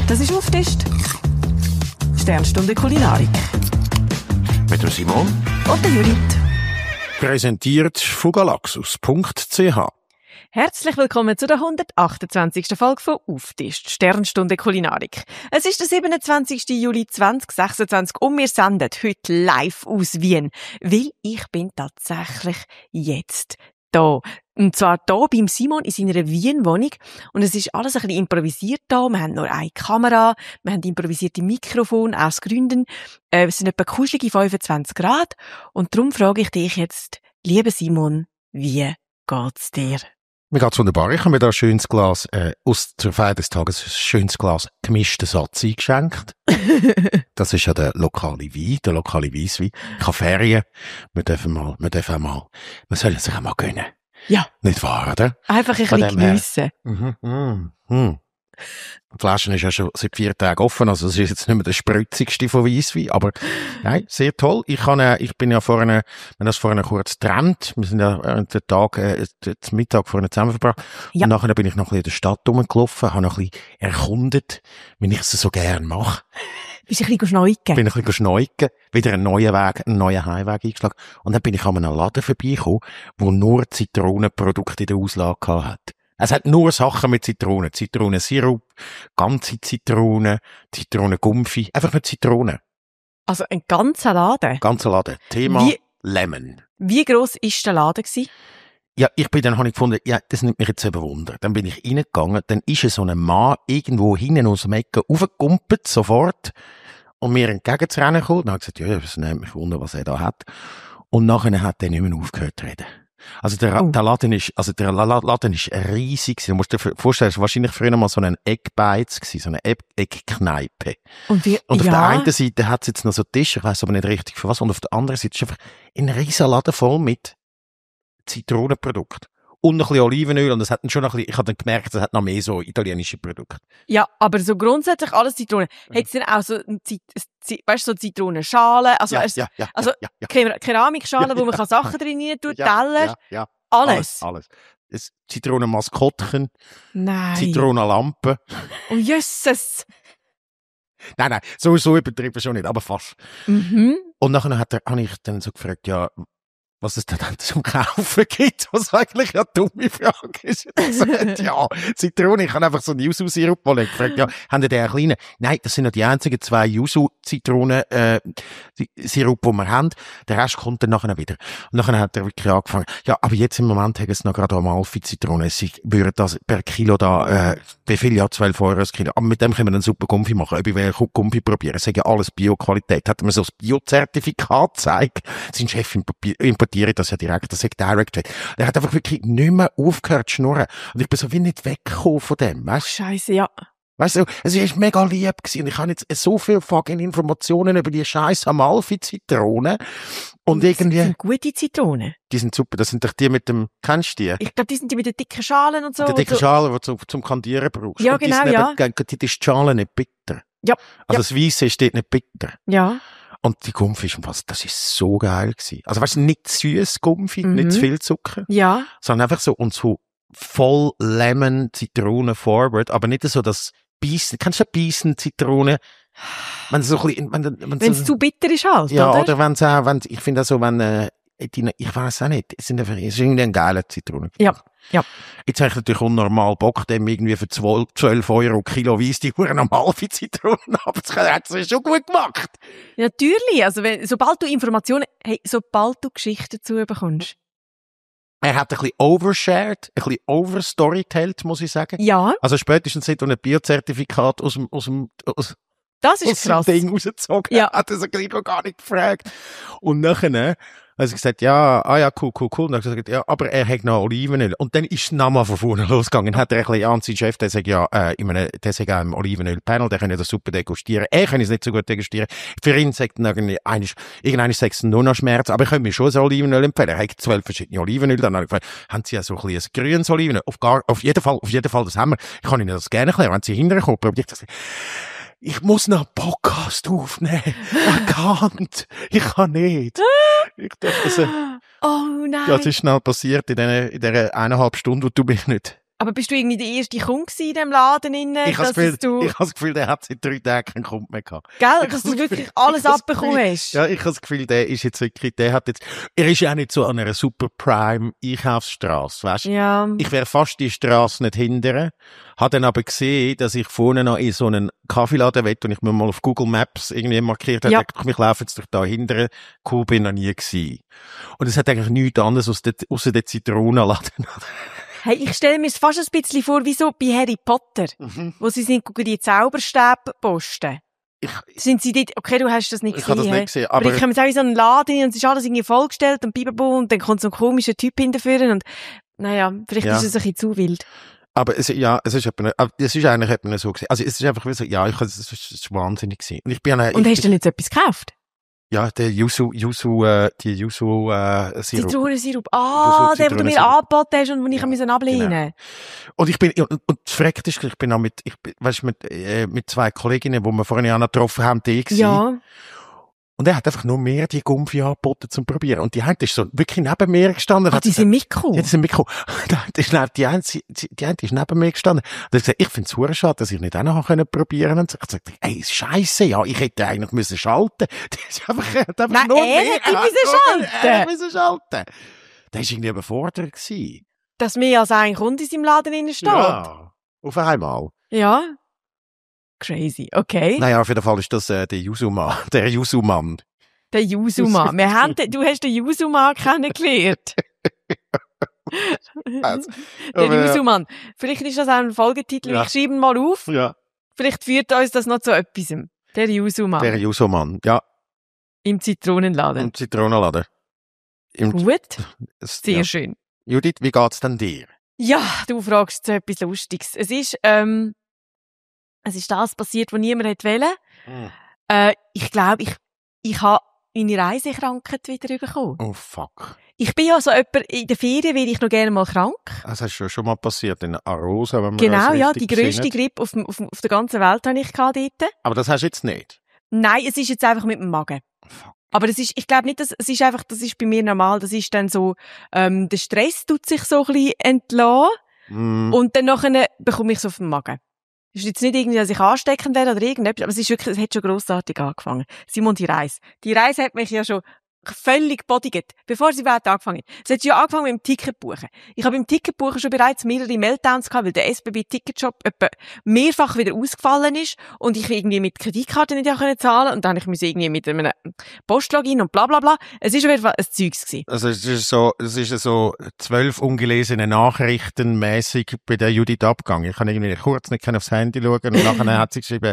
Das ist Auftisch. Sternstunde Kulinarik. Mit der Simon Und der Judith. präsentiert von galaxus.ch. Herzlich willkommen zu der 128. Folge von Auftisch, Sternstunde Kulinarik. Es ist der 27. Juli 2026 und wir senden heute live aus Wien, weil ich bin tatsächlich jetzt da. Und zwar hier beim Simon in seiner Wien-Wohnung. Und es ist alles ein bisschen improvisiert da. Wir haben nur eine Kamera, wir haben improvisierte Mikrofone aus Gründen. Es sind etwa kuschelige 25 Grad. Und darum frage ich dich jetzt, lieber Simon, wie geht's dir? Mir geht's wunderbar. Ich habe mir da ein schönes Glas, zur Feier des Tages, ein schönes Glas gemischten Satz eingeschenkt. Das ist ja der lokale Wein, der lokale Weisswein. Ich habe Ferien. Man soll sich auch mal gönnen. Ja. Nicht wahr, oder? Einfach ein bisschen geniessen. Die Flasche ist ja schon seit 4 Tagen offen, also es ist jetzt nicht mehr der spritzigste von Weisswein, aber nein, sehr toll. Wir haben das vorhin kurz getrennt. Wir sind ja während der Tag, den Mittag vorhin zusammen verbracht. Ja. Und nachher bin ich noch ein bisschen in der Stadt rumgelaufen, habe noch ein bisschen erkundet, wie ich es so gerne mache. Bist du ein bisschen schneuigen? Bin ein bisschen schneuigen, wieder einen neuen Heimweg eingeschlagen. Und dann bin ich an einem Laden vorbeigekommen, wo nur Zitronenprodukte in der Auslage hat. Es hat nur Sachen mit Zitronen. Zitronensirup, ganze Zitronen, Zitronengumpfi. Einfach nur Zitronen. Also ein ganzer Laden? Ganzer Laden. Thema Lemon. Wie gross war der Laden gewesen? Ja, habe ich gefunden, ja, das nimmt mich jetzt eben Wunder. Dann bin ich reingegangen, dann ist so ein Mann irgendwo hinten aus dem Ecken raufgekumpelt, sofort, und mir entgegen zu rennen gekommen. Dann habe ich gesagt, ja, das nimmt mich Wunder, was er da hat. Und nachher hat er nicht mehr aufgehört zu reden. Also der Laden ist riesig. Du musst dir vorstellen, es war wahrscheinlich früher mal so ein Eckbeiz gewesen, so eine Eckkneipe. Und auf der einen Seite hat es jetzt noch so Tische, ich weiss aber nicht richtig für was, und auf der anderen Seite ist einfach ein riesen Laden voll mit Zitronenprodukten. Und ein bisschen Olivenöl, und das hat dann schon noch ein bisschen, ich habe dann gemerkt, es hat noch mehr so italienische Produkte. Ja, aber so grundsätzlich alles Zitronen. Hat es denn auch so, so Zitronenschalen? Also, Keramikschalen, wo man kann Sachen drin rein tun, Teller? Ja. Alles? Alles. Das Zitronenmaskottchen. Nein. Zitronenlampen. Oh, Jesus. Nein, so übertrieben schon nicht, aber fast. Mhm. Und nachher habe ich dann so gefragt, ja, was es dann zum Kaufen gibt, was eigentlich eine dumme Frage ist. Ja, Zitrone, ich habe einfach so einen Yuzu-Sirup mal gefragt, ja, haben die den einen kleinen? Nein, das sind noch die einzigen 2 Yuzu-Zitronen-Sirup, die wir haben. Der Rest kommt dann nachher wieder. Und nachher hat er wirklich angefangen, ja, aber jetzt im Moment haben sie noch gerade Amalfi-Zitronen. Sie würden das per Kilo da, wie viel? Ja, 12 € das Kilo. Aber mit dem können wir einen super Gumpfi machen. Ob ich will Gumpfi probieren. Es ist ja alles Bio-Qualität. Hat er mir so das Bio-Zertifikat gezeigt. Sein Chef importiere das ja direkt, das sagt Direct. Er hat einfach wirklich nicht mehr aufgehört zu schnurren. Und ich bin so wie nicht weggekommen von dem, weißt du? Scheisse, ja. Weißt du, es ist mega lieb gewesen. Und ich habe jetzt so viel fucking Informationen über die scheiß Amalfi-Zitronen. Und irgendwie. Das sind gute Zitronen. Die sind super. Das sind doch die mit dem, kennst du die? Ich glaube, die sind die mit den dicken Schalen und so. Die dicken Schalen, die du zum Kandieren brauchst. Ja, und genau, die ist die Schale nicht bitter. Ja. Also das Weisse steht nicht bitter. Ja. Und die Gumpfi ist das ist so geil gewesen. Also weißt du, nicht süß Gumpfi, nicht zu viel Zucker. Ja. Sondern einfach so, und so voll Lemon, Zitrone forward, aber nicht so das Beißen. Kennst du Beißen, Zitrone? Wenn es so ein bisschen, wenn es zu bitter ist halt, ja, oder? wenn ich finde auch so, ich weiß auch nicht, es ist irgendwie ein geiler Zitrone. Ja. Jetzt habe ich natürlich unnormal Bock, dem irgendwie für 12 € Kilo Weiss die Huren Amalfi-Zitronen, aber das hat es schon gut gemacht. Ja, natürlich. Also, sobald du Geschichten dazu bekommst. Er hat ein bisschen overshared, ein bisschen overstorytellt, muss ich sagen. Ja. Also spätestens seit er ein Biozertifikat aus Das ist krass. Ding rausgezogen hat, er sich gleich noch gar nicht gefragt. Und nachher, also gesagt, cool. Und dann hat er gesagt, ja, aber er hat noch Olivenöl. Und dann ist es nochmal von vorne losgegangen. Hat er ein bisschen an seinen Chef, der sagt, ja, der sagt auch im Olivenöl-Panel, der kann ja das super degustieren. Er kann es nicht so gut degustieren. Für ihn sagt er irgendwann sagt es nur noch Schmerz, aber ich könnte mir schon ein Olivenöl empfehlen. Er hat 12 verschiedene Olivenöl. Dann habe ich gefragt, haben Sie ja so ein bisschen ein grünes Olivenöl? Auf jeden Fall, das haben wir. Ich kann Ihnen das gerne erklären, wenn Sie hinterher kommen. Ich muss noch einen Podcast aufnehmen. Ich kann nicht. Ich dachte, oh nein. das ist schnell passiert in dieser 1,5 Stunden, wo du mich nicht Aber bist du irgendwie der erste Kunde in diesem Laden? Ich habe das Gefühl, der hat seit 3 Tagen keinen Kunden mehr gehabt. Gell, dass du wirklich alles abbekommen hast. Ja, ich habe das Gefühl, er ist ja auch nicht so an einer super Prime Einkaufsstrasse, weißt du? Ja. Ich wäre fast die Strasse nicht hindern, habe dann aber gesehen, dass ich vorne noch in so einen Kaffeeladen will und ich mir mal auf Google Maps irgendwie markiert habe, ich laufe jetzt durch da hindern, cool bin noch nie gewesen. Und es hat eigentlich nichts anderes ausser der Zitronenladen. Hey, ich stelle mir es fast ein bisschen vor, wie so bei Harry Potter, wo sie sind, die Zauberstäbe posten. Sind sie dort, okay, du hast das nicht gesehen. Ich habe das nicht gesehen, aber ich komme jetzt auch in so einen Laden und es ist alles irgendwie vollgestellt und bibabo und dann kommt so ein komischer Typ hinterführen und, naja, vielleicht ist es ein bisschen zu wild. Aber es ist eigentlich etwa so gewesen. Also, es ist einfach wie so, ja, es ist wahnsinnig gewesen. Und hast du denn jetzt etwas gekauft? Ja, der Yuzu Sirup. Zitronensirup. Der, den du mir angeboten hast und den ich ablehnen musste. Genau. Und das Verreckte ist, ich bin auch mit 2 Kolleginnen, die wir vorhin auch noch getroffen haben, die gewesen. Ja. Und er hat einfach nur mehr die Gumpfi angeboten zum Probieren. Und die eine ist so wirklich neben mir gestanden. Die sind mitgekommen? Ja, die sind mitgekommen. Die eine ist neben mir gestanden. Und er hat gesagt, ich finde es super schade, dass ich nicht auch noch probieren konnte. Und ich habe gesagt, ey, Scheisse, ja, ich hätte eigentlich müssen schalten. Der ist einfach nein, nur er hätte müssen schalten. Der war irgendwie überfordert gewesen. Dass mehr als ein Kunde in seinem Laden innen steht? Ja, auf einmal. Ja. Crazy, okay. Naja, auf jeden Fall ist das der Yuzu-Mann. Der Yuzu-Mann. Der Yuzu-Mann. Du hast den Yuzu-Mann kennengelernt. Der Yuzu-Mann. Vielleicht ist das auch ein Folgetitel. Ja. Ich schreibe ihn mal auf. Ja. Vielleicht führt uns das noch zu etwas. Der Yuzu-Mann. Der Yuzu-Mann, ja. Im Zitronenladen. Im Zitronenladen. Gut. Sehr schön. Judith, wie geht's denn dir? Ja, du fragst so etwas Lustiges. Es ist das passiert, was niemand wollte. Ich glaube, ich habe meine Reisekrankheit wieder bekommen. Oh, fuck. Ich bin ja so jemand, in der Ferien werde ich noch gerne mal krank. Das ist schon mal passiert in Arosa, wenn man genau, ja, die grösste Grippe auf der ganzen Welt habe ich dort. Aber das hast du jetzt nicht? Nein, es ist jetzt einfach mit dem Magen. Fuck. Aber ich glaube nicht, das ist bei mir normal. Das ist dann so, der Stress tut sich so ein bisschen entlassen. Und dann nachher bekomme ich es auf den Magen. Es ist jetzt nicht irgendwie, dass ich ansteckend werde oder irgendetwas, aber es hat schon grossartig angefangen. Simon, die Reise. Die Reise hat mich ja schon völlig bodigt, bevor sie überhaupt angefangen hat. Es hat ja angefangen mit dem Ticketbuchen. Ich habe beim Ticketbuchen schon bereits mehrere Meltdowns gehabt, weil der SBB-Ticketshop etwa mehrfach wieder ausgefallen ist und ich irgendwie mit Kreditkarte nicht zahlen konnte und dann musste ich irgendwie mit einem Postlogin und bla bla bla. Es ist auf jeden Fall ein Zeugs gewesen. Also es ist so 12 ungelesene Nachrichten mäßig bei der Judith abgegangen. Ich kann irgendwie kurz nicht aufs Handy schauen und nachher hat sie geschrieben,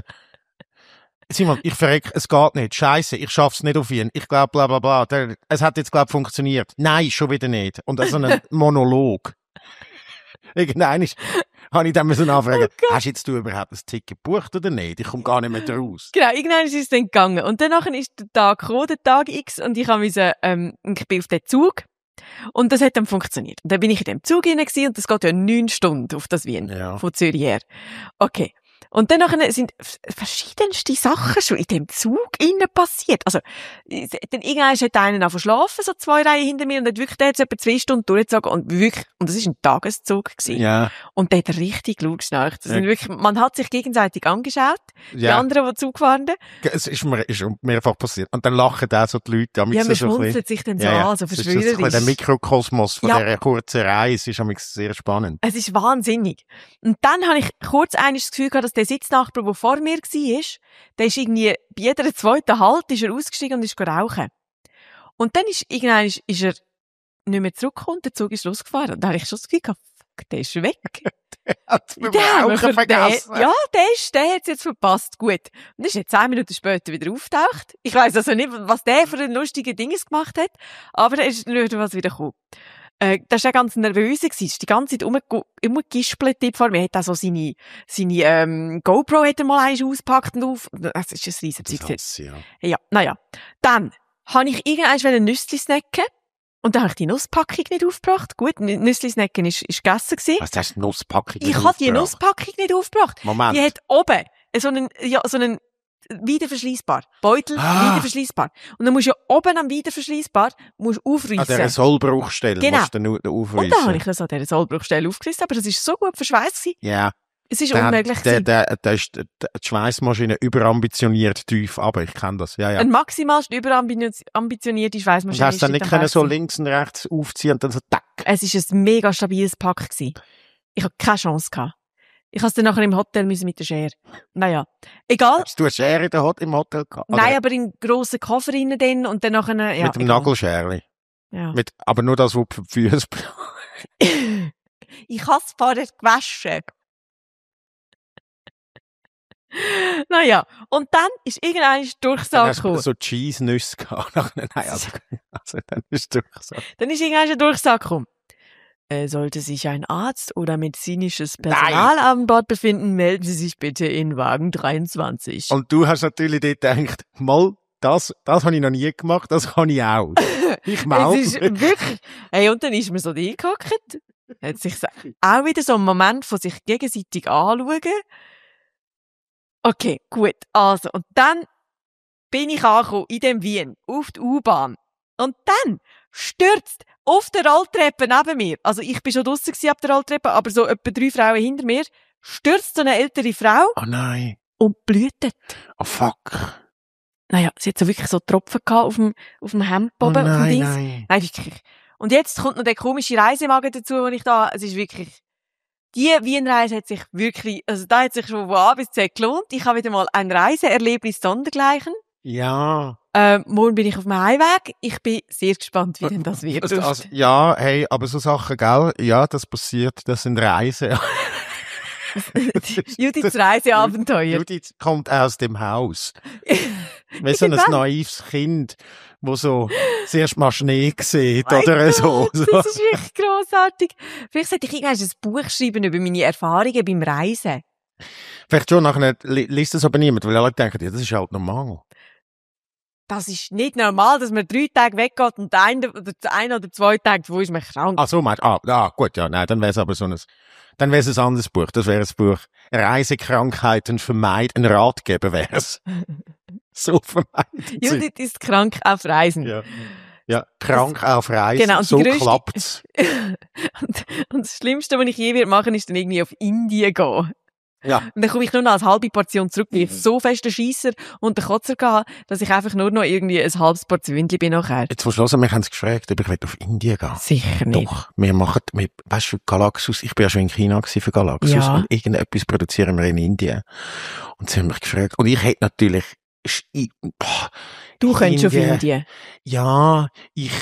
Simon, ich verreck, es geht nicht. Scheiße, ich schaff's nicht auf ihn. Ich glaube, bla bla bla. Es hat jetzt, funktioniert. Nein, schon wieder nicht. Und das ist so ein Monolog. Irgendwann habe ich dann nachfragen, hast jetzt du überhaupt ein Ticket gebucht oder nicht? Ich komme gar nicht mehr raus. Genau, irgendwann ist es dann gegangen. Und danach ist der Tag gekommen, der Tag X, und ich bin auf den Zug. Und das hat dann funktioniert. Und dann bin ich in dem Zug hinein und das geht ja 9 Stunden auf das Wien. Ja. Von Zürich her. Okay. Und dann sind verschiedenste Sachen schon in dem Zug innen passiert. Also, dann irgendwann hat einer verschlafen, so 2 Reihen hinter mir, und hat wirklich, der hat etwa 2 Stunden durchgezogen, und das ist ein Tageszug gewesen. Ja. Und der hat richtig laut geschnarcht. Man hat sich gegenseitig angeschaut, die anderen, die Zug fahren. Es ist mir mehrfach passiert. Und dann lachen auch so die Leute. Ja, man schmunzelt sich dann so an, so verschwörerisch. Der Mikrokosmos von dieser kurzen Reise ist sehr spannend. Es ist wahnsinnig. Und dann habe ich kurz das Gefühl gehabt, dass der Sitznachbar, der vor mir war, der ist irgendwie bei jeder zweiten Halt ist er ausgestiegen und ist rauchen. Und dann ist er nicht mehr zurückgekommen, der Zug ist losgefahren. Und da habe ich schon das Gefühl gehabt, fuck, der ist weg. Der hat beim Rauchen vergessen. Der hat es jetzt verpasst. Gut. Und ist jetzt 10 Minuten später wieder auftaucht. Ich weiss also nicht, was der für ein lustiges Dinges gemacht hat, aber er ist nicht was wieder gekommen. Das war auch ganz nervös. Er ist die ganze Zeit umgegispelt vor mir. Er hat auch so seine GoPro hat er mal ausgepackt und auf. Das ist ein riesen Zeug. Ja, naja. Dann habe ich irgendwann Nüssli snacken. Und dann habe ich die Nusspackung nicht aufgebracht. Gut, Nüssli snacken ist gegessen gewesen. Was heißt Nusspackung nicht aufgebracht? Ich habe die Nusspackung nicht aufgebracht. Moment. Die hat oben so einen wiederverschließbar. Beutel, wiederverschließbar. Und dann musst du ja oben am wiederverschließbar aufreissen. An dieser Sollbruchstelle Genau. musst du dann aufreissen. Und dann habe ich das an dieser Sollbruchstelle aufgerissen, aber das ist so gut verschweißt gewesen. Ja. Es ist unmöglich gewesen. Da ist die Schweissmaschine überambitioniert tief, aber ich kenne das. Ja. Eine maximalst überambitionierte Und Schweissmaschine. hast du dann nicht können so links und rechts aufziehen und dann so tack. Es ist ein mega stabiles Pack gewesen. Ich hatte keine Chance gehabt. Ich musste es dann nachher im Hotel mit der Schere. Naja. Egal. Hast du eine Schere im Hotel gehabt? Nein, aber in grossen Koffer rein dann und dann nachher, ja. Mit dem Nagelscherli. Ja. Aber nur das, was für die Füße. Ich habe es vorher gewaschen. Naja, und dann ist irgendein Durchsage gekommen. So Cheese-Nüsse gehabt. Nein, also dann ist Durchsage. Dann ist irgendein Durchsage gekommen. Sollte sich ein Arzt oder medizinisches Personal an Bord befinden, melden Sie sich bitte in Wagen 23. Und du hast natürlich dort gedacht, mal, das habe ich noch nie gemacht, das kann ich auch. Ich melde Es ist wirklich, hey, und dann ist mir so hingehockt, hat sich auch wieder so ein Moment von sich gegenseitig anschauen. Okay, gut, also, und dann bin ich angekommen in dem Wien, auf die U-Bahn. Und dann stürzt auf der Rolltreppe neben mir, also ich bin schon draussen ab der Rolltreppe, aber so etwa 3 Frauen hinter mir, stürzt so eine ältere Frau. Oh nein. Und blutet. Oh fuck. Naja, sie hat so wirklich so Tropfen gehabt auf dem Hemdboden. Oh nein, auf dem Dings. nein. Nein, wirklich. Und jetzt kommt noch der komische Reisemagen dazu, den ich da, es ist wirklich, die Wienreise hat sich wirklich, also da hat sich schon von A bis Z gelohnt. Ich habe wieder mal ein Reiseerlebnis sondergleichen. Ja. Morgen bin ich auf dem Heimweg. Ich bin sehr gespannt, wie denn das wird. Also, ja, hey, aber so Sachen, gell? Ja, das passiert, das sind Reisen. Judiths Reiseabenteuer. Judith kommt aus dem Haus. Wie so ein naives Kind, wo so zuerst mal Schnee sieht oder so. Das ist wirklich grossartig. Vielleicht sollte ich irgendwann ein Buch schreiben über meine Erfahrungen beim Reisen. Vielleicht schon, nachher liest das aber niemand, weil alle denken, ja, das ist halt normal. Das ist nicht normal, dass man 3 Tage weggeht und ein oder 2 Tage, wo ist man krank. Ach so, meinst du? Gut, ja, nein, dann wäre es aber dann wäre es ein anderes Buch. Das wäre das Buch Reisekrankheiten vermeiden, ein Ratgeber wäre es. So vermeiden. Judith ist krank auf Reisen. Ja, krank auf Reisen. Genau, und so grösste... klappt's. und das Schlimmste, was ich je machen ist dann irgendwie auf Indien gehen. Ja. Und dann komme ich nur noch als halbe Portion zurück, weil ich so fest den Scheisser und den Kotzer hatte, dass ich einfach nur noch irgendwie ein halbes Portion bin nachher. Jetzt musst du hören, wir haben es gefragt, ob ich auf Indien gehen. Sicher nicht. Doch, weißt du, für Galaxus, ich bin ja schon in China für Galaxus Ja. und irgendetwas produzieren wir in Indien. Und sie haben mich gefragt, und ich hätte natürlich, Du könntest auf Indien. Ja, ich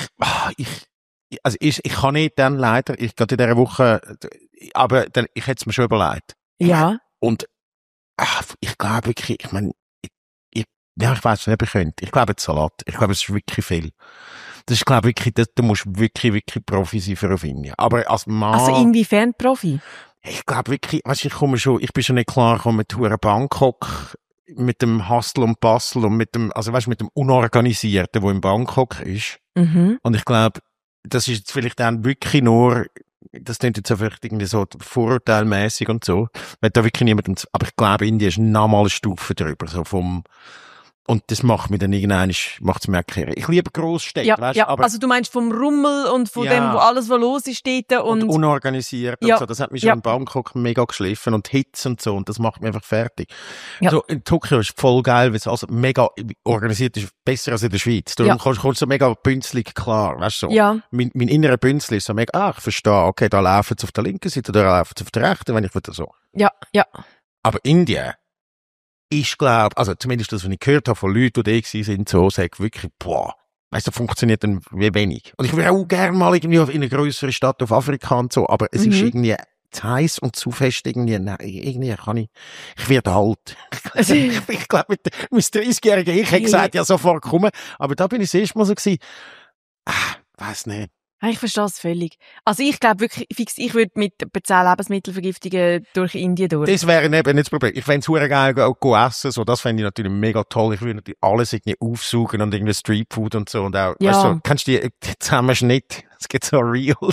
kann nicht dann leider, ich gehe in dieser Woche, aber dann, ich hätte es mir schon überlegt. Ja. Und ich glaube wirklich, ich meine, ich weiß nicht, ob ich könnte. Ich glaube, Salat. Ich glaube, es ist wirklich viel. Das ist, glaube ich, wirklich, du musst wirklich, wirklich Profi sein für auf Indien. Aber als Mann... Also inwiefern Profi? Ich glaube wirklich, weißt, ich bin schon nicht klar gekommen mit Tour Bangkok, mit dem Hustle und Bustle und mit dem Unorganisierten, wo in Bangkok ist. Mhm. Und ich glaube, das ist jetzt vielleicht dann wirklich nur, das klingt jetzt auch vielleicht irgendwie so vorurteilmäßig und so, weil da wirklich niemandem, aber ich glaube, Indien ist nochmal eine Stufe drüber, so und das macht mich dann macht's mir erklären. Ich liebe Grossstädte, ja, weißt, ja. aber... Also du meinst vom Rummel und von Ja. dem, wo alles, was los ist dort und unorganisiert Ja. und so. Das hat mich schon in Bangkok mega geschliffen und Hits und so, und das macht mich einfach fertig. Ja. So, in Tokio ist voll geil, weil es also mega organisiert ist, besser als in der Schweiz. Du kommst so mega bünzlig klar, weißt du, so. Ja. Mein innerer Bünzli ist so mega, ich verstehe, okay, da laufen sie auf der linken Seite, da laufen sie auf der rechten, wenn ich wieder so. Ja, ja. Aber Indien, ich glaube, also zumindest das, was ich gehört habe von Leuten, die da sind, so, sag wirklich, boah, weißt du, funktioniert dann wie wenig. Und ich würde auch gerne mal irgendwie in eine größere Stadt auf Afrika und so, aber es ist irgendwie zu heiß und zu fest irgendwie, nein, irgendwie ich werde alt. Ich glaube, mit 30-Jährigen, ich hätte gesagt, ja, sofort kommen, aber da bin ich das erste Mal so gewesen, weiss nicht. Ich verstehe es völlig. Also ich glaube wirklich, fix, ich würde mit 10 Lebensmittelvergiftungen durch Indien durch. Das wäre eben nicht das Problem. Ich fände es verdammt geil, go essen, so, das fände ich natürlich mega toll. Ich würde natürlich alles irgendwie aufsuchen und irgendwie Streetfood und so, und auch, weißt du, kennst du die Zusammenschnitt? Es gibt so Reels.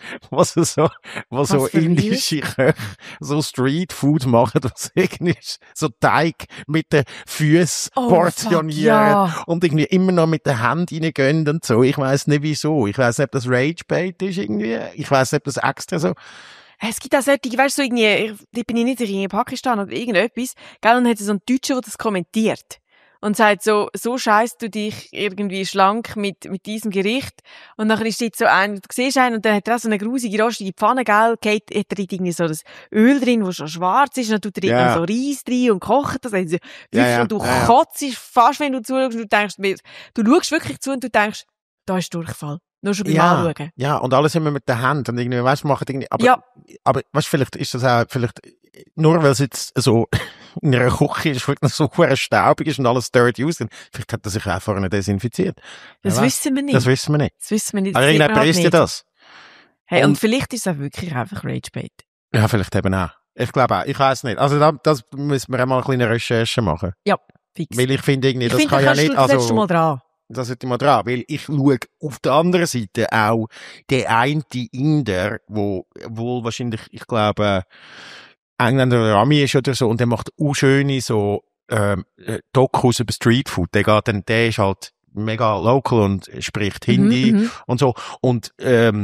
was so für indische Köche so Streetfood machen, was irgendwie so Teig mit den Füßen portionieren ja. und irgendwie immer noch mit den Händen reingehen und so. Ich weiss nicht wieso. Ich weiss nicht, ob das Ragebait ist irgendwie. Ich weiss nicht, ob das extra so... Es gibt auch solche, weißt du, so irgendwie, da bin ich nicht in Pakistan oder irgendetwas, gell, und dann hat so ein Deutscher, der das kommentiert. Und sagt so scheißt du dich irgendwie schlank mit diesem Gericht. Und nachher steht so ein, du siehst einen, und dann hat er auch so eine grusige, rostige Pfanne, gell, hat er irgendwie so das Öl drin, das schon schwarz ist, und dann tut er irgendwie so Reis drin und kocht das. Also, und du kotzt fast, wenn du zuschaust, und du denkst, du schaust wirklich zu und du denkst, da ist Durchfall. Nur schon beim Anschauen. Ja, und alles immer mit der Hand. Und irgendwie, weißt du, machen irgendwie, aber weißt du, vielleicht ist das auch, nur weil es jetzt so in einer Küche ist, vielleicht noch so staubig ist und alles dirty aussieht. Vielleicht hat er sich auch vorne desinfiziert. Das wissen wir nicht. Das wissen wir nicht. Aber irgendjemand isst ja das. Hey, und vielleicht ist es auch wirklich einfach Ragebait. Ja, vielleicht eben auch. Ich glaube auch. Ich weiss nicht. Also, das müssen wir einmal eine kleine Recherche machen. Ja, fix. Weil ich finde irgendwie, das kann ja nicht, also. Das mal dran. Das sollte ich mal dran, weil ich schaue auf der anderen Seite auch den einen Inder, wo wohl wahrscheinlich, ich glaube, Engländer oder Ami ist oder so, und der macht auch schöne so Dokus über Streetfood. Der ist halt mega local und spricht Hindi und so und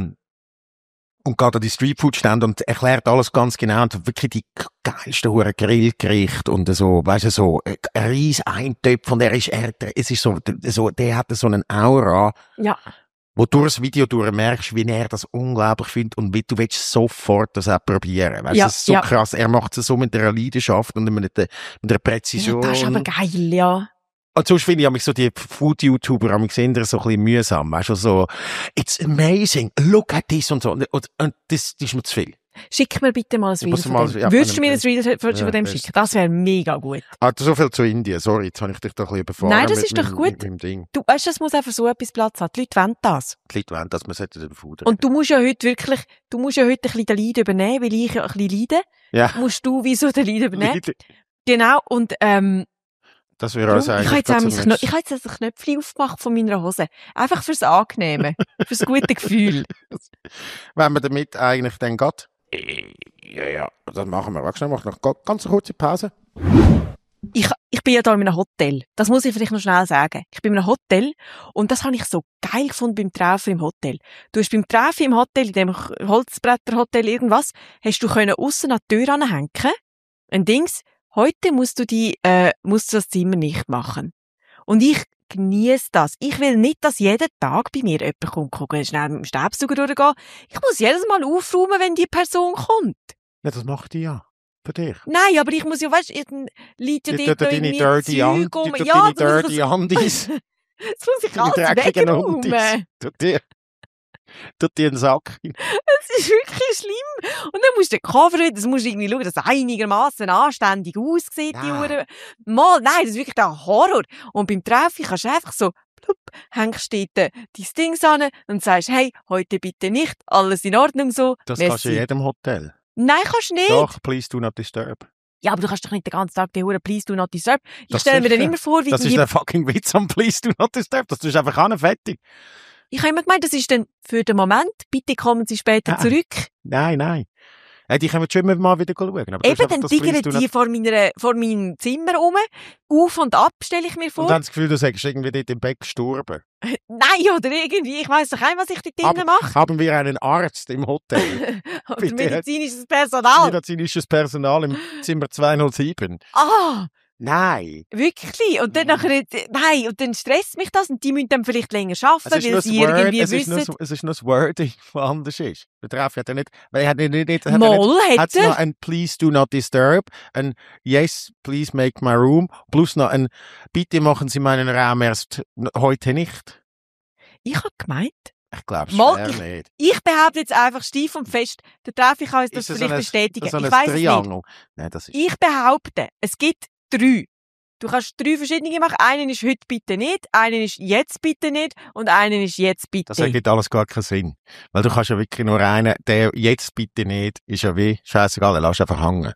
geht an die Streetfood-Stände und erklärt alles ganz genau und wirklich die geilsten hure Grillgerichte und so, weißt du, so ein riesen Eintopf von der ist es ist so, der hat so einen Aura. Ja. Wo du das Video merkst, wie er das unglaublich findet und wie du willst sofort das auch probieren. Weißt, das ist so krass. Er macht es so mit einer Leidenschaft und mit einer Präzision. Ja, das ist aber geil, ja. Und sonst finde ich so die Food-YouTuber sind so ein bisschen mühsam. Weißt du, so, it's amazing, look at this und so. Und das ist mir zu viel. Schick mir bitte mal ein Video von dem. Würdest du mir ein Video von dem schicken? Das wäre mega gut. So viel zu Indien. Sorry, jetzt habe ich dich doch ein bisschen überfahren. Nein, das ist doch gut. Du weißt, es muss einfach so etwas Platz haben. Die Leute wollen das. Die Leute wollen das, man sollte den Food. Und du musst ja heute ein bisschen den Leid übernehmen, weil ich ja ein bisschen leide. Ja. Musst du wieso den Leid übernehmen? Genau, und das wäre also eigentlich ich habe jetzt ein Knöpfchen aufgemacht von meiner Hose. Einfach fürs Angenehme. Fürs gute Gefühl. Wenn man damit eigentlich dann geht. Ja, das machen wir. Warte, mach noch ganz eine kurze Pause. Ich bin ja da in einem Hotel. Das muss ich vielleicht noch schnell sagen. Ich bin in einem Hotel und das habe ich so geil gefunden beim Treffen im Hotel. Du hast beim Treffen im Hotel, in dem Holzbretterhotel irgendwas, hast du können aussen an die Tür anhängen. Ein Dings, heute musst du das Zimmer nicht machen. Und ich genieße das. Ich will nicht, dass jeden Tag bei mir jemand kommt, schnell mit dem Staubsauger durchgehen. Ich muss jedes Mal aufräumen, wenn die Person kommt. Ja, das macht die ja. Für dich. Nein, aber ich muss ja, weißt du, liegt ja dort irgendwie Zeug um. Ja, deine dirty Handys. Das muss ich alles wegräumen. Tut dir einen Sack hin. Das ist wirklich schlimm. Und dann musst du den Cover, das musst du irgendwie schauen, dass es einigermaßen anständig aussieht. Ja. Nein, das ist wirklich der Horror. Und beim Treffen kannst du einfach so, hängst dort dein Ding an und sagst, hey, heute bitte nicht, alles in Ordnung so. Das kannst du in jedem Hotel. Nein, kannst du nicht. Doch, please do not disturb. Ja, aber du kannst doch nicht den ganzen Tag die Hure Please do not disturb. Ich stelle mir dann immer vor, wie das ist der fucking Witz am Please do not disturb. Das tust du einfach an, fertig. Ich habe immer gemeint, das ist dann für den Moment. Bitte kommen Sie später zurück. Nein. Die können wir schon immer mal wieder schauen. Aber eben, dann tigern die vor meinem Zimmer rum. Auf und ab, stelle ich mir vor. Und dann das Gefühl, du sagst irgendwie dort im Bett gestorben. Nein, oder irgendwie. Ich weiss doch auch, was ich dort drinnen mache. Haben wir einen Arzt im Hotel? Oder medizinisches Personal. Medizinisches Personal im Zimmer 207. Ah! Nein. Wirklich? Und dann nein, und dann stresst mich das und die müssen dann vielleicht länger arbeiten, weil sie irgendwie wissen. Es ist nur das Wording, was anders ist. Der Treff hat ja nicht, weil er hat noch ein Please do not disturb, ein Yes, please make my room, plus noch ein Bitte machen Sie meinen Raum erst heute nicht. Ich habe gemeint. Ich glaube es nicht. Ich behaupte jetzt einfach steif und fest, der Treff, ich kann uns das vielleicht bestätigen. Ich weiss es nicht. Nein, das ist ich behaupte, es gibt 3. Du kannst 3 verschiedene machen. Einen ist heute bitte nicht, einen ist jetzt bitte nicht und einen ist jetzt bitte. Das ergibt alles gar keinen Sinn. Weil du kannst ja wirklich nur einen, der jetzt bitte nicht, ist ja wie, scheißegal, den lässt einfach hängen.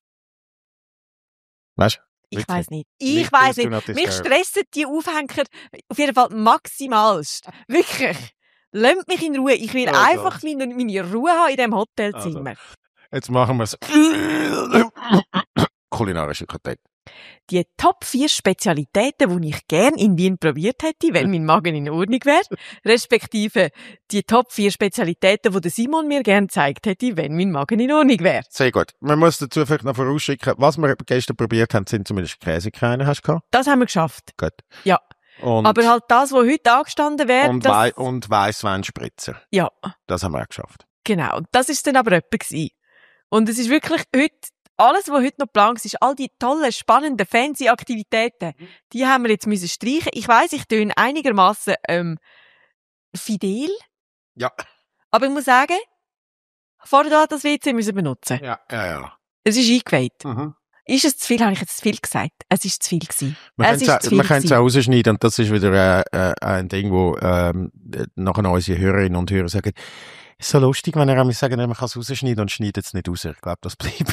Weißt du? Ich weiss nicht. Ich weiss nicht. Mich stressen die Aufhänger auf jeden Fall maximalst. Wirklich. Lasst mich in Ruhe. Ich will einfach meine Ruhe haben in diesem Hotelzimmer. Also, jetzt machen wir es. Kulinarische Quartett. Die Top 4 Spezialitäten, die ich gerne in Wien probiert hätte, wenn mein Magen in Ordnung wäre, respektive die Top 4 Spezialitäten, die Simon mir gerne gezeigt hätte, wenn mein Magen in Ordnung wäre. Sehr gut. Man muss dazu vielleicht noch vorausschicken, was wir gestern probiert haben, sind zumindest Käsekreine, hast du gehabt? Das haben wir geschafft. Gut. Ja. Und, aber halt das, was heute angestanden wäre. Und Weissweinspritzer. Ja. Das haben wir auch geschafft. Genau. Das ist dann aber etwa gewesen. Und es ist wirklich heute, alles, was heute noch geplant ist, all die tollen, spannenden, fancy Aktivitäten, die haben wir jetzt müssen streichen. Ich weiss, ich töne einigermaßen fidel. Ja. Aber ich muss sagen, vorher das WC müssen benutzen. Ja. Es ist eingeweiht. Mhm. Ist es zu viel? Habe ich jetzt zu viel gesagt? Es ist zu viel gewesen. Man kann es auch rausschneiden und das ist wieder ein Ding, wo nachher unsere Hörerinnen und Hörer sagen, ist so lustig, wenn er sagen, man kann es rausschneiden und schneidet es nicht raus. Ich glaube, das bleibt.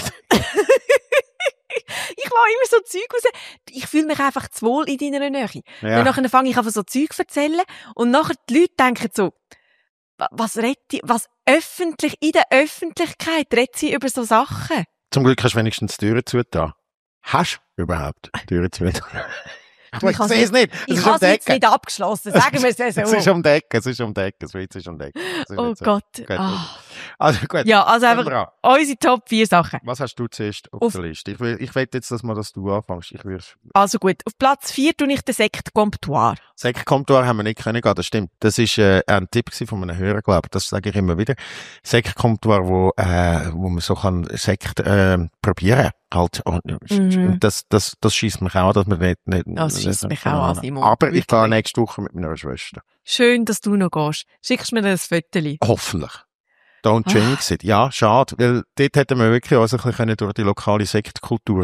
Ich mache immer so Zeug raus. Ich fühle mich einfach zu wohl in deiner Nähe. Ja. Dann nachher fange ich einfach so Zeug zu erzählen und nachher die Leute denken so, was öffentlich, in der Öffentlichkeit redet sie über so Sachen. Zum Glück hast du wenigstens die Türen zugetan. Hast du überhaupt Türen zugetan? Ich sehe es nicht. Ich habe es jetzt nicht abgeschlossen, sagen wir es so. Es ist um die Ecke, das Witz ist um die Ecke. Oh Gott. Also gut. Ja, also einfach unsere Top 4 Sachen. Was hast du zuerst auf der Liste? Ich will jetzt, dass du anfängst. Also gut, auf Platz 4 tue ich den Sekt Comptoir. Sekt Comptoir haben wir nicht können gehen, das stimmt. Das ist ein Tipp von einem Hörer, glaube ich. Das sage ich immer wieder. Sekt Comptoir, wo man so kann Sekt probieren halt. Und das scheisst mich auch, dass man nicht das scheisst mich auch an, Simon. Aber ich gehe nächste Woche mit meiner Schwester. Schön, dass du noch gehst. Schickst mir ein Foto? Hoffentlich. Don't jinx it. Ja, schade, weil dort hätten wir wirklich also ein bisschen durch die lokale Sektkultur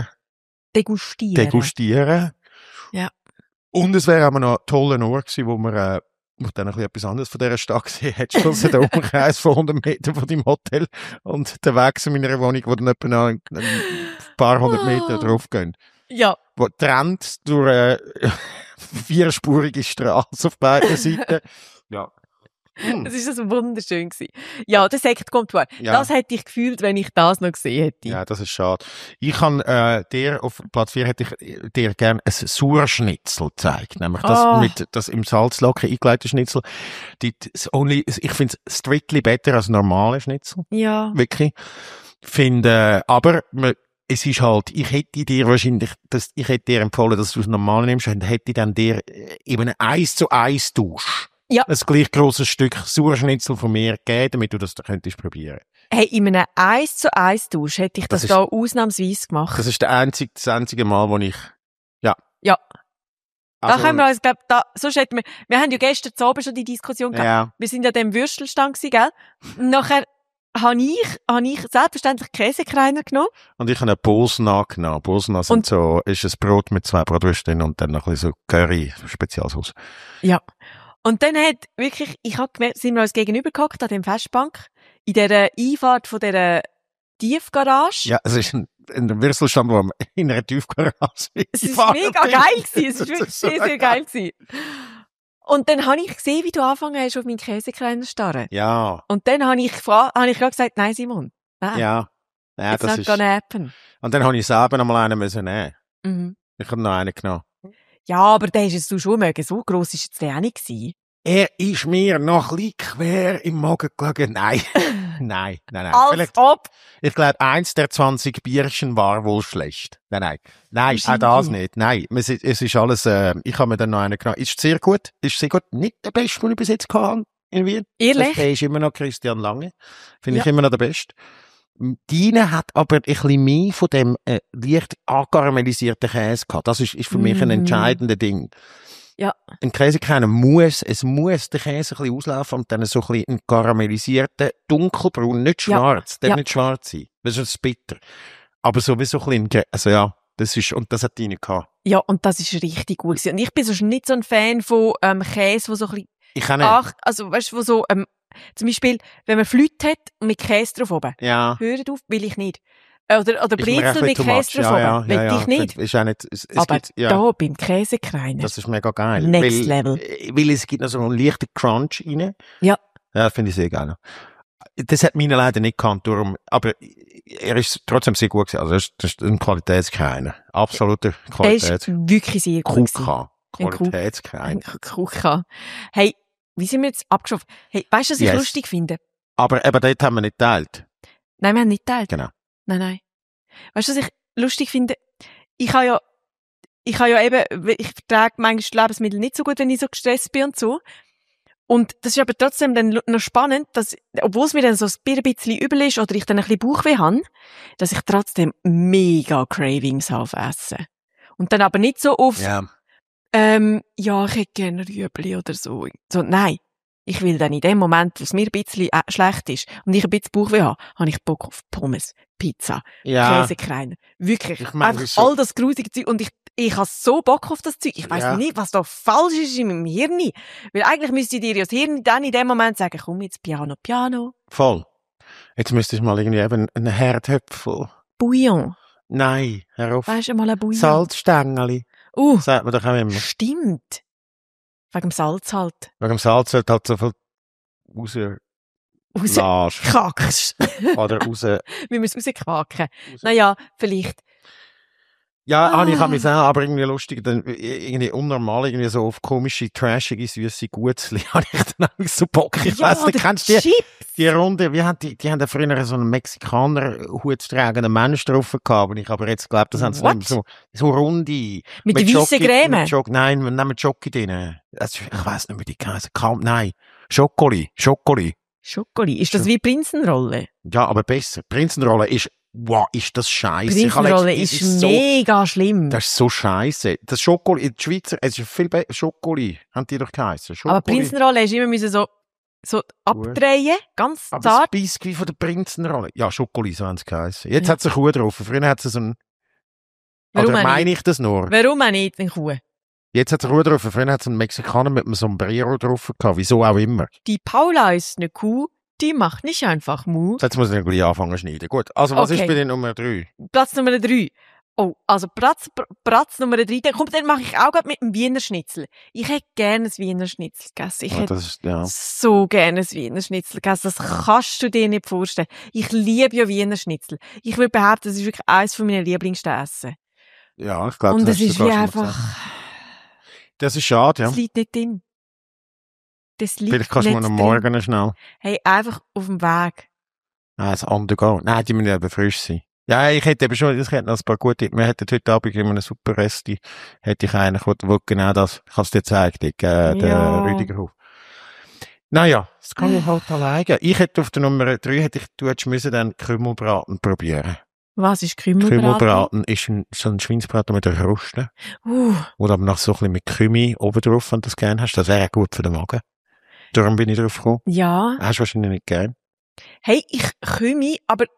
degustieren. Ja. Und es wäre aber noch ein toller Ort gewesen, wo man dann ein bisschen etwas anderes von dieser Stadt gesehen hätte. Also der Umkreis von 100 Metern von deinem Hotel und der Weg zu meiner Wohnung, wo dann etwa ein paar hundert Meter drauf gehen. Ja. Wo trennt durch eine vierspurige Straße auf beiden Seiten. Ja. Das ist also wunderschön gewesen. Ja, der Sekt Comptoir. Ja. Das hätte ich gefühlt, wenn ich das noch gesehen hätte. Ja, das ist schade. Ich kann dir auf Platz 4 hätte ich dir gerne ein Surschnitzel gezeigt. Nämlich das im Salzlaken eingelegte Schnitzel. Ich finde es strictly better als normale Schnitzel. Ja. Wirklich. Aber es ist halt, ich hätte dir empfohlen, dass du das normal nimmst und hätte dann dir eben einen 1:1 Tausch. Ja. Ein gleich grosses Stück Surschnitzel von mir gegeben, damit du das da könntest probieren. Hey, in einem 1:1 Tausch hätte ich das da ausnahmsweise gemacht. Das ist das einzige Mal, wo ich, ja. Also, da können wir uns, sonst hätten wir haben ja gestern zu Abend schon die Diskussion gehabt. Ja. Wir sind an dem Würstelstand gewesen, gell? Und nachher habe ich selbstverständlich Käsekreiner genommen. Und ich habe eine Bolsna genommen. Bolsna ist ein Brot mit 2 Brotwürsten und dann noch ein bisschen so Curry, Spezialsauce. Ja. Und dann ich habe gemerkt, sind wir uns gegenüber gehockt an dem Festbank, in dieser Einfahrt von dieser Tiefgarage. Ja, es ist ein Würstelstand, wo man in einer Tiefgarage ist. Es ist mega geil gewesen. Es ist wirklich sehr, sehr geil gewesen. Und dann habe ich gesehen, wie du angefangen hast, auf meinen Käsekreiner zu starren. Ja. Und dann habe ich gerade gesagt, nein, Simon. Nein. Ja, it's das not gonna happen. Und dann habe ich selber noch mal einen müssen nehmen. Mhm. Ich habe noch einen genommen. Ja, aber der ist es schon mögen. So gross ist jetzt der auch nicht gewesen. Er ist mir noch ein bisschen quer im Magen gelegen. Nein. Nein. Als ob. Ich glaube, 1 der 20 Bierchen war wohl schlecht. Nein, auch das nicht. Nein, es ist alles, ich habe mir dann noch einen genommen. Ist sehr gut. Nicht der beste, den ich bis jetzt hatte in Wien. Ehrlich? Der ist immer noch Christian Lange. Finde ich immer noch der beste. Deine hat aber ein bisschen mehr von dem leicht angaramellisierten Käse gehabt. Das ist für mich ein entscheidendes Ding. Ja. Ein Käsekreiner muss der Käse ein bisschen auslaufen und dann so ein bisschen einen karamellisierten, dunkelbraun, nicht schwarz. Der darf nicht schwarz sein. Das ist bitter. Aber sowieso ein bisschen, also ja, und das hat deine gehabt. Ja, und das ist richtig gut gewesen. Und ich bin sonst nicht so ein Fan von Käse, wo so ein bisschen, ich kann nicht. Also weißt du, wo so, zum Beispiel, wenn man Flüte hat und mit Käse drauf oben. Ja. Hört auf, will ich nicht. Oder Brezel mit Käse drauf oben. Will ich nicht. Ist auch nicht es aber gibt, ja, da beim Käsekreiner. das ist mega geil. Next Level. Weil es gibt noch so einen leichten Crunch rein. Ja. Ja, finde ich sehr geil. Das hat meine leider nicht gekannt, darum, aber er ist trotzdem sehr gut gewesen. Also, das ist ein Qualitätskreiner. Absoluter Er Qualität. ist wirklich sehr gut. KUKA. Qualitätskreiner. Kucha. Hey, wie sind wir jetzt abgeschafft? Hey, weißt du, was ich Yes. lustig finde? Aber eben dort haben wir nicht geteilt. Nein, wir haben nicht geteilt. Genau. Nein. Weißt du, was ich lustig finde? Ich habe ja eben, ich vertrage manchmal Lebensmittel nicht so gut, wenn ich so gestresst bin und so. Und das ist aber trotzdem dann noch spannend, dass, obwohl es mir dann so ein bisschen übel ist oder ich dann ein bisschen Bauchweh habe, dass ich trotzdem mega Cravings habe auf Essen. Und dann aber nicht so auf, Ja. ja, ich hätte gerne Rüebli oder so. So, nein. Ich will dann in dem Moment, wo es mir ein bisschen schlecht ist und ich ein bisschen Bauchweh habe ich Bock auf Pommes, Pizza, Ja. Käsekreiner. Wirklich. Ich meine, Einfach so- all das grusige Zeug. Und ich habe so Bock auf das Zeug. Ich weiss Ja. nicht, was da falsch ist in meinem Hirn. Weil eigentlich müsste dir ja das Hirn dann in dem Moment sagen, komm jetzt Piano. Voll. Jetzt müsstest du mal irgendwie eben einen Herdhöpfel. Bouillon. Nein, hör auf. Weißt du mal ein Bouillon? Salzstängeli. Sagt man doch auch immer. Stimmt. Wegen dem Salz halt. Wegen dem Salz wird halt so viel rauslassen. Kackst. Oder raus. Wir müssen rausquaken. Naja, vielleicht. Ja, habe ich auch, aber irgendwie lustig, dann irgendwie unnormal, irgendwie so auf komische, trashige, süße Gutzli, habe ich dann auch so Bock. Ich weiss nicht, kennst du die Runde, die haben da früher so einen Mexikaner-Hut tragenden Mensch drauf gehabt, und ich aber jetzt glaube, das haben sie nicht mehr so runde. Mit der weißen Creme? Nein, wir nehmen Jockey drin. Ich weiss nicht, wie die heißen. Nein. Schokoli. Ist das wie Prinzenrolle? Ja, aber besser. Prinzenrolle ist, wow, ist das scheiße. Prinzenrolle ist mega schlimm. Das ist so scheiße. Das Schokoli, in der Schweizer, es ist viel besser. Schokoli, haben die doch geheißen. Aber Prinzenrolle hast du immer müssen so abdrehen, ganz aber zart. das Biskuit von der Prinzenrolle. Ja, Schokoli, so haben sie geheißen. Jetzt hat es eine Kuh drauf. Früher hat es so ein, Warum oder auch meine nicht? ich das nur? Warum auch nicht, eine Kuh? Jetzt hat es eine Kuh drauf. Früher hat es einen Mexikaner mit einem Sombrero drauf gehabt. Wieso auch immer. Die Paula ist eine Kuh, die macht nicht einfach Mu. Jetzt muss ich gleich anfangen zu schneiden. Gut, also was Okay. ist bei der Nummer 3? Platz Nummer 3. Oh, also Platz Nummer 3, dann mache ich auch gerade mit dem Wiener Schnitzel. Ich hätte gerne ein Wiener Schnitzel gegessen. Ich hätte Das ist, ja. so gerne ein Wiener Schnitzel gegessen. Das kannst du dir nicht vorstellen. Ich liebe ja Wiener Schnitzel. Ich würde behaupten, das ist wirklich eines meiner Lieblingsessen. Ja, ich glaube, Und das es hast du ist wie sogar schon einfach, gesagt. Das ist schade, ja. das liegt nicht drin. Das liegt Vielleicht kannst du nicht mal am drin. Morgen schnell. Hey, einfach auf dem Weg. Das on the go. Nein, die müssen eben frisch sein. Ja, ich hätte eben schon, ich hätte noch ein paar gute, wir hätten heute Abend in einem super Resti, hätte ich einen, wo genau das, ich kann es dir zeigen, der Ja. Rüdigerhof. Naja, das kann ich halt alleine. Ich hätte auf der Nummer 3, du hättest müssen dann Kümmelbraten probieren. Was ist Kümmelbraten? Kümmelbraten ist so ein Schweinsbraten mit der Kruste. Oder aber noch so ein bisschen mit Kümi oben drauf, wenn du das gerne hast. Das wäre ja gut für den Magen. Darum bin ich drauf gekommen. Ja. Hast du wahrscheinlich nicht gern. Hey, ich Kümi, aber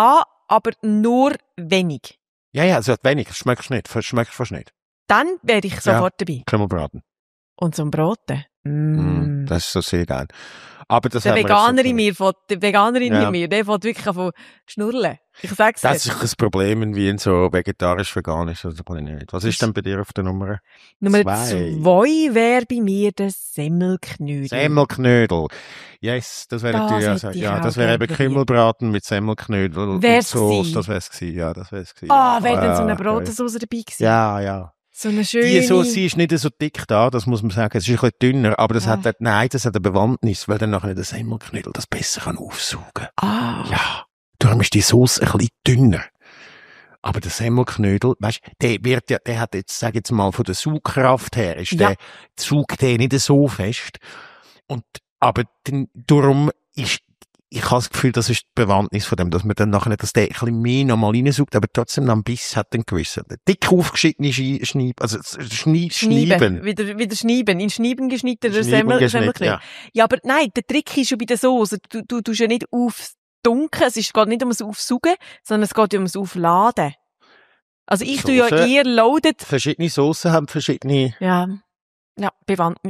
nur wenig. Ja, also wenig. Schmeckst nicht. Schmeckst fast nicht. Dann wäre ich sofort dabei. Kümmelbraten. Und zum Broten. Das ist so sehr geil. Aber das Der haben wir Veganer jetzt so in mir, Ja. der fährt wirklich an schnurren. Ich sag's dir. Das ist das Problem in Wien, so vegetarisch-veganisch, das kann ich nicht. Was ist denn bei dir auf der Nummer? Nummer 2 wäre bei mir der Semmelknödel. Semmelknödel. Yes, das wäre Das natürlich, hätte also, ich ja, auch das wäre eben gern Kümmelbraten mit Semmelknödel Wär's und Sauce, gewesen. das wär's gewesen, ja, das wär's gewesen. Wäre dann so eine Brotensauce dabei gewesen. Ja. So eine schöne... Die Sauce, sie ist nicht so dick da, das muss man sagen. Es ist ein bisschen dünner, aber das Ja. hat eine Bewandtnis, weil dann nachher der Semmelknödel das besser kann aufsaugen. Ja. Darum ist die Sauce ein bisschen dünner. Aber der Semmelknödel, weisst, der hat jetzt, sag jetzt mal, von der Saugkraft her, saugt der nicht so fest. Aber darum ich habe das Gefühl, das ist die Bewandtnis von dem, dass man dann nachher, dass der ein bisschen mehr nochmal reinsaugt, aber trotzdem noch einen Biss hat, einen gewissen. Dick aufgeschnittene Scheiben. Wieder Schnieben. In Schnieben geschnittener Schnieben geschnitten, Semmelknödel. Ja, aber nein, der Trick ist schon bei der Soße. Du tust ja nicht aufdunken, es geht nicht ums Aufsaugen, sondern es geht ums Aufladen. Also ich tue ja eher loaded. Verschiedene Soßen haben verschiedene Ja,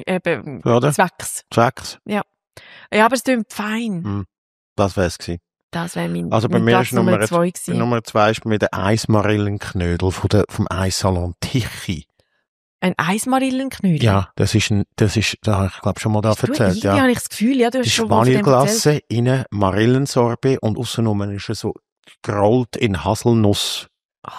oder? Zwecks. Zwecks. Ja, aber es klingt fein. Das wär's gewesen. das wäre mein bei mir Platz ist Nummer 2 gewesen. Nummer 2 ist bei mir der Eismarillenknödel vom Eissalon Tichy. Ein Eismarillenknödel? Ja, das ist, da habe ich glaube schon mal da erzählt, Irgendwie habe ich das Gefühl, ja, du hast Das ist schon mal von dem erzählt. Vanilleglasse, innen Marillensorbet und aussenrum ist er so gerollt in Haselnuss.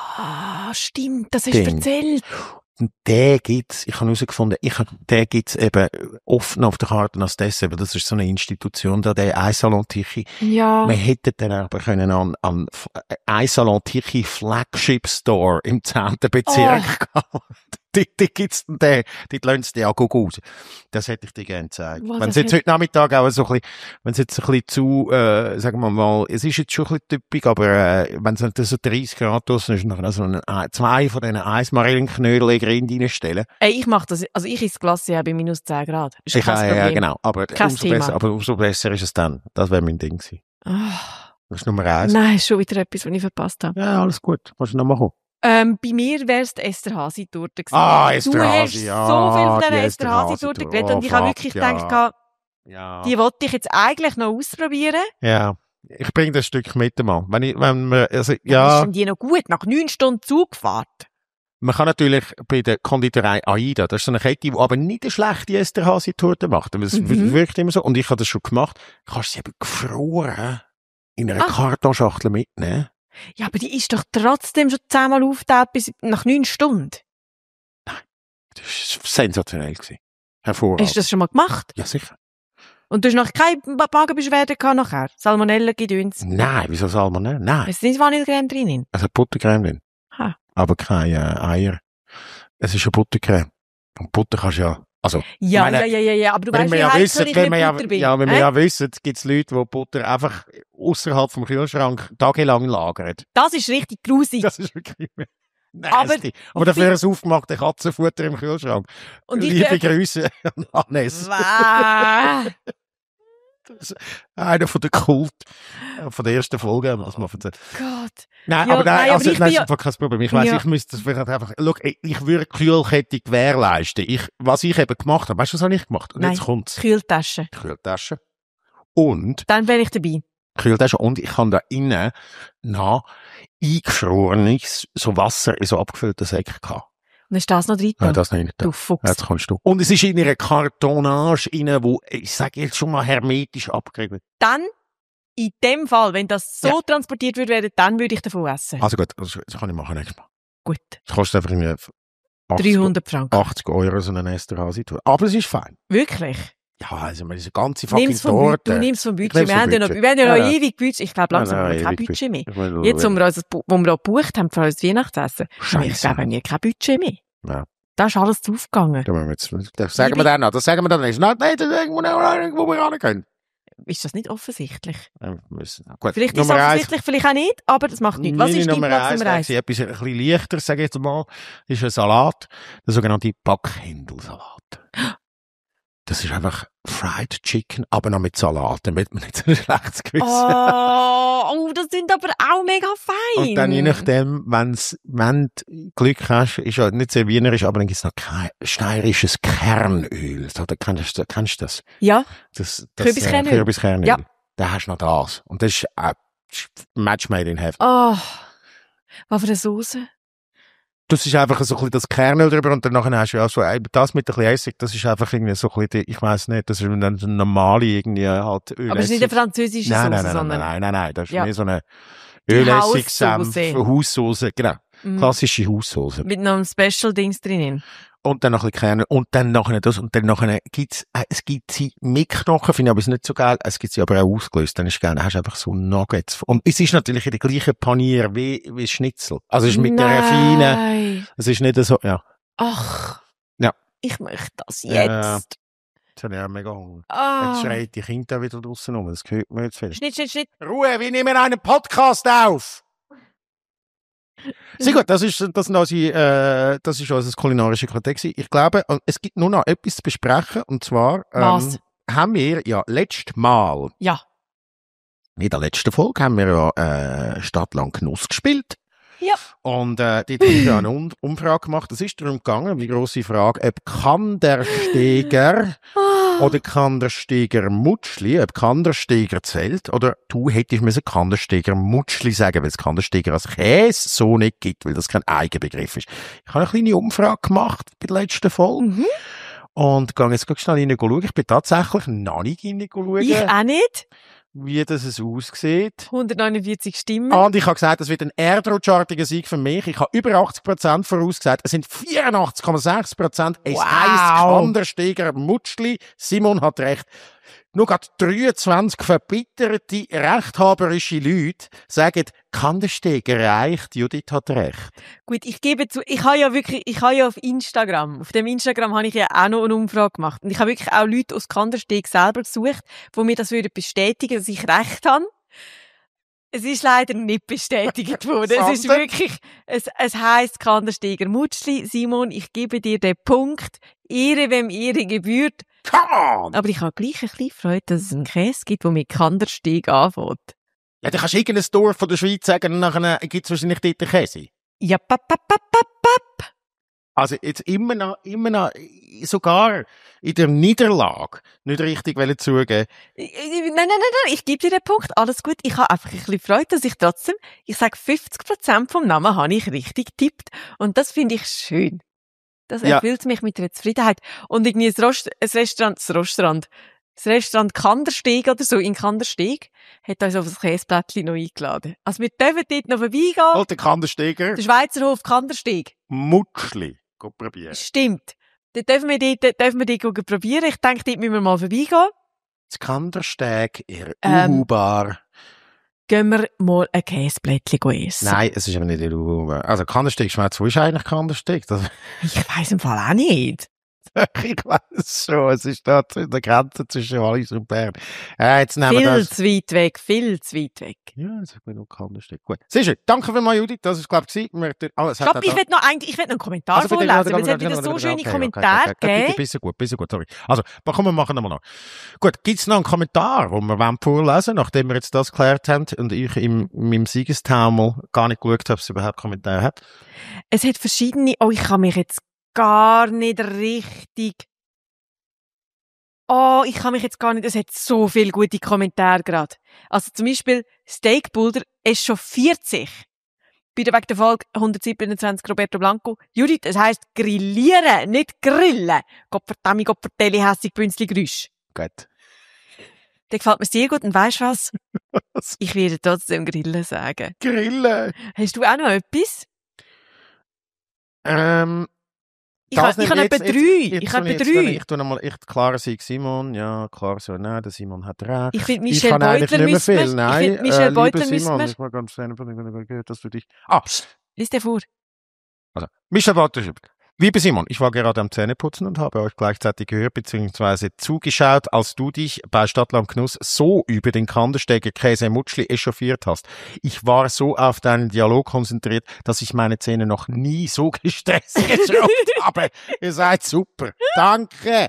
Ah, stimmt, das hast Ding. du erzählt. Und den gibt's, ich habe herausgefunden, den gibt's eben offen auf der Karte als das, eben, das ist so eine Institution, da der Eissalon Tichy. Ja. Wir hätten dann aber können an Eissalon Tichy Flagship Store im 10. Bezirk gehen. Dort gibt's den, dort lassen sie den auch gut raus. Das hätte ich dir gerne gezeigt. Wow, Wenn es jetzt heute Nachmittag auch so ein bisschen, wenn es jetzt ein bisschen zu, sagen wir mal, es ist jetzt schon ein bisschen typisch, aber wenn es so 30 Grad draussen ist, dann so zwei von diesen Eismarillenknödel in den Grind reinstellen. Ey, ich mach das, also ich esse Glas ja bei minus 10 Grad. Ist Ich, kein ja, Problem. genau. Aber Kein umso Thema. besser, aber umso besser ist es dann. Das wäre mein Ding gewesen. Ah. Das ist Nummer 1. Nein, ist schon wieder etwas, was ich verpasst habe. Ja, alles gut. Kannst du noch machen. Bei mir wär's die Esterhazy-Torte gewesen. Ah, Du Esterhazy, hast ja. so viel von die dieser Esterhazy-Torte geredet und ich habe wirklich gedacht, ja. die wollte ich jetzt eigentlich noch ausprobieren. Ja. Ich bringe das Stück mit, Mann. Wenn wir, also, Ist ja. denn die noch gut? Nach 9 Stunden Zugfahrt. Man kann natürlich bei der Konditorei Aida, das ist so eine Kette, die aber nicht eine schlechte Esterhazy-Torte macht. Es wirkt immer so. Und ich habe das schon gemacht. Kannst du sie eben gefroren in einer Kartonschachtel mitnehmen? Ja, aber die ist doch trotzdem schon 10-mal aufgetaucht bis nach 9 Stunden. Das war sensationell gewesen. Hervorragend. Hast du das schon mal gemacht? Ja, sicher. Und du hast noch keine Magenbeschwerden gehabt nachher? Salmonella-Gedöns? Nein, wieso Salmonella? Nein. Es ist nicht Vanillecreme drin? Also Buttercreme drin. Ha. Aber keine Eier. Es ist eine Buttercreme. Und Butter kannst du ja, also. Ja, meine, ja, aber du weißt, wie ja heikel wissen, ich wenn mit wir Butter bin. wenn wir ja wissen, gibt es Leute, die Butter einfach außerhalb vom Kühlschrank tagelang lagern. Das ist richtig grusig. Das ist wirklich nasty. Aber dafür ein aufgemachte Katzenfutter im Kühlschrank. Und ich Liebe Grüße an Hannes. Wow. Das ist einer von der Kult, von der ersten Folge, was man erzählt. Gott. Nein, Ja, aber nein, nein, also, aber ich nein, bin ist einfach kein Problem. Ich weiss, Ja. ich müsste das vielleicht einfach, schau, ich würde Kühlkette gewährleisten. Was ich eben gemacht habe, weißt du, was habe ich gemacht? Und Nein. jetzt kommt's. Kühltasche. Kühltasche. Und Dann bin ich dabei. Kühltasche. Und ich habe da innen noch eingefrorenes, so Wasser in so abgefüllten Säcken gehabt. Und ist das noch drin? Ja, das nicht. Du Fuchs. Jetzt kommst du. Und es ist in einer Kartonage rein, wo, ich sage jetzt schon mal, hermetisch abgeriegelt. Dann, in dem Fall, wenn das so transportiert würde werden, dann würde ich davon essen. Also gut, das kann ich machen nächstes Mal. Gut. Das kostet einfach irgendwie 300 Franken. 80 € so eine Esterhazy-Tour. Aber es ist fein. Wirklich? Ja, also diese ganze fucking Nimm's vom Torte. Du nimmst vom Budget. nimm's Wir vom haben ja noch, Budget. wir haben ja noch Ja, ja. ewig Budget. Ich glaube, langsam haben wir kein ewig Budget mehr. Ich will- Jetzt, wo wir auch gebucht haben für unser Weihnachtsessen, haben wir, Scheisse. glaube ich, kein Budget mehr. Ja. Da ist alles draufgegangen. Da müssen wir jetzt, das sagen wir dann noch. Das sagen wir dann nicht. Nein, das irgendwo wo wir ran können. Ist das nicht offensichtlich? Wir müssen. Gut, Vielleicht ist es Nummer offensichtlich, vielleicht auch nicht, aber das macht nichts. Was Meine ist dein Nummer Platz 1? Nummer 1? Etwas ein bisschen leichter, sage ich jetzt mal, ist ein Salat. Der sogenannte Backhändelsalat. Das ist einfach Fried Chicken, aber noch mit Salat, damit man nicht so ein schlechtes Gewissen hat. Oh, das sind aber auch mega fein. Und dann je nachdem, wenn du Glück hast, ist ja nicht sehr wienerisch, aber dann gibt's noch kein steirisches Kernöl. So, da kennst du das? Ja, Das Kürbiskernöl. Kürbiskernöl. Ja. Da hast du noch das. Und das ist Match made in heaven. oh, was für eine Soße. Das ist einfach so ein bisschen das Kernöl drüber und dann nachher hast du ja so, das mit ein bisschen Essig, das ist einfach irgendwie so ein bisschen, ich weiss nicht, das ist eine normale irgendwie halt Öl. Aber es ist nicht eine französische Soße, nein, sondern nein, das ist Ja. mehr so eine Die Ölessig-Senf, Haussoße. Haussoße, genau. Klassische Haussoße. mit noch einem Special-Dings drinnen. Und dann noch ein bisschen Kernöl und dann nachher das und dann nachher es gibt sie mit Knochen, finde ich aber nicht so geil, es gibt sie aber auch ausgelöst, dann ist geil, dann hast du einfach so Nuggets. Und es ist natürlich in der gleichen Panier wie Schnitzel. Also es ist mit der feinen, Nein. es ist nicht so, ja. Ach. Ja. Ich möchte das Ja. jetzt. Jetzt habe ich auch mega Hunger. Ah. Jetzt schreit die Kinder da wieder draussen rum, das gehört mir jetzt viel. Schnitt. Ruhe, wir nehmen einen Podcast auf! Sehr gut, das ist unser kulinarische Kritik. Ich glaube, es gibt nur noch etwas zu besprechen, und zwar, Was? haben wir ja letztes Mal, Ja. in der letzten Folge, haben wir ja, Stadtland Genuss gespielt. Ja. Und, dort haben wir ja eine Umfrage gemacht. Es ist darum gegangen, die grosse Frage, ob kann der Steger Oder Kandersteiger Mutschli, ob Kandersteiger zählt, oder du hättest müssen Kandersteiger Mutschli sagen, weil es Kandersteiger als Käse so nicht gibt, weil das kein Eigenbegriff ist. Ich habe eine kleine Umfrage gemacht bei der letzten Folge. Und gehe jetzt schnell schauen. Ich bin tatsächlich noch nicht hineinschauen. Ich auch nicht. Wie das es aussieht. 149 Stimmen. Und ich habe gesagt, das wird ein erdrutschartiger Sieg für mich. Ich habe über 80% vorausgesagt. Es sind 84,6%. Es heisst Kandersteiger Mutschli. Simon hat recht. Nur gerade 23 verbitterte, rechthaberische Leute sagen, Kandersteiger reicht. Judith hat recht. Gut, ich gebe zu, ich habe ja auf Instagram, auf dem Instagram habe ich ja auch noch eine Umfrage gemacht. Und ich habe wirklich auch Leute aus Kandersteg selber gesucht, die mir das bestätigen würden, dass ich recht habe. Es ist leider nicht bestätigt worden. Es ist wirklich, es heisst Kandersteiger Mutschli. Simon, ich gebe dir den Punkt. Ehre, wem Ehre gebührt. Come on! Aber ich habe gleich ein bisschen Freude, dass es einen Käse gibt, der mit Kandersteg anfängt. Ja, dann kannst du irgendein Dorf von der Schweiz sagen, und nachher gibt es wahrscheinlich dort den Käse. Ja, papp. Also jetzt immer noch, sogar in der Niederlage nicht richtig zugeben. Nein, ich gebe dir den Punkt, alles gut. Ich habe einfach ein bisschen Freude, dass ich trotzdem, ich sage 50% vom Namen habe ich richtig getippt. Und das finde ich schön. Das erfüllt mich mit einer Zufriedenheit. Und irgendwie das Restaurant Kandersteg oder so in Kandersteg hat uns auf das Käseplättchen noch eingeladen. Also wir dürfen dort noch vorbeigehen. Alter Kandersteger. Der Schweizer Hof Kandersteg. Mutschli. Go probieren. Stimmt. Dort dürfen wir dort probieren. Ich denke, dort müssen wir mal vorbeigehen. Das Kandersteg in der Uhu-Bar. Gehen wir mal ein Käseplättchen essen. Nein, es ist aber nicht in der Uhu-Bar. Also Kandersteg schmeckt, wo ist eigentlich Kandersteg? Ich weiss im Fall auch nicht. Ich weiss schon, es ist da an der Grenze zwischen Wallis und Bern. Jetzt nehmen wir viel zu weit weg. Ja, das ist genug Kandersteg. Gut. Sehr schön. Danke vielmals, Judith. Das ist, glaube ich, ich will noch einen Kommentar vorlesen, weil es hat wieder so schöne Kommentare gegeben. Bisschen gut, sorry. Also, komm, wir machen nochmal noch. Gut, gibt's noch einen Kommentar, den wir vorlesen wollen, nachdem wir jetzt das geklärt haben und ich in meinem Siegestaumel gar nicht geschaut habe, ob es überhaupt Kommentare hat? Es hat verschiedene, ich kann mich jetzt gar nicht richtig. Es hat so viele gute Kommentare gerade. Also zum Beispiel Steakpulder ist schon 40. Bitte wegen der Folge 127 Roberto Blanco. Judith, es heisst grillieren, nicht grillen. Gottverdammt, Gottverdeli, hässig, Bünzli, Grüsch. Gut. Der gefällt mir sehr gut und weisst was? Ich werde trotzdem grillen sagen. Grillen? Hast du auch noch etwas? Ich habe etwa 3. Ich tue nochmal echt klarer Sieg Simon. Ja, klar so. Nein, der Simon hat recht. Ich finde, Michel Beutler müssen wir. Nein, Michel Beutler müssen wir. Ich war ganz fern von dem gehört, dass du dich. Lies dir vor. Also, Michel Beutler schreibt. Lieber Simon, ich war gerade am Zähneputzen und habe euch gleichzeitig gehört bzw. zugeschaut, als du dich bei Stadtland Genuss so über den Kandersteger Käse Mutschli echauffiert hast. Ich war so auf deinen Dialog konzentriert, dass ich meine Zähne noch nie so gestresst geschraubt habe. Ihr seid super. Danke.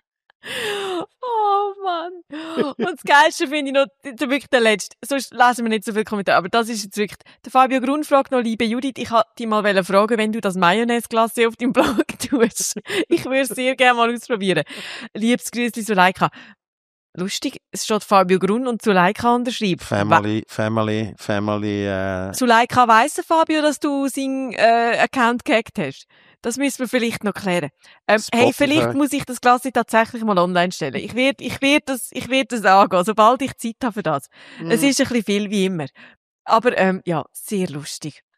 Oh Mann. Und das Geilste finde ich noch, wirklich der Letzte. Sonst lesen wir nicht so viele Kommentare. Aber das ist jetzt wirklich, der Fabio Grun fragt noch, liebe Judith, ich wollte dich mal fragen, wenn du das Mayonnaise-Glasse auf deinem Blog tust. Ich würde es sehr gerne mal ausprobieren. Liebes Grüßli, Suleika. Lustig, es steht Fabio Grun und Suleika unterschreibt. Family. Suleika weiss Fabio, dass du seinen Account gehackt hast. Das müssen wir vielleicht noch klären. Vielleicht muss ich das Glas tatsächlich mal online stellen. Ich werde das angehen, sobald ich Zeit habe für das. Es ist ein bisschen viel wie immer. Aber, sehr lustig.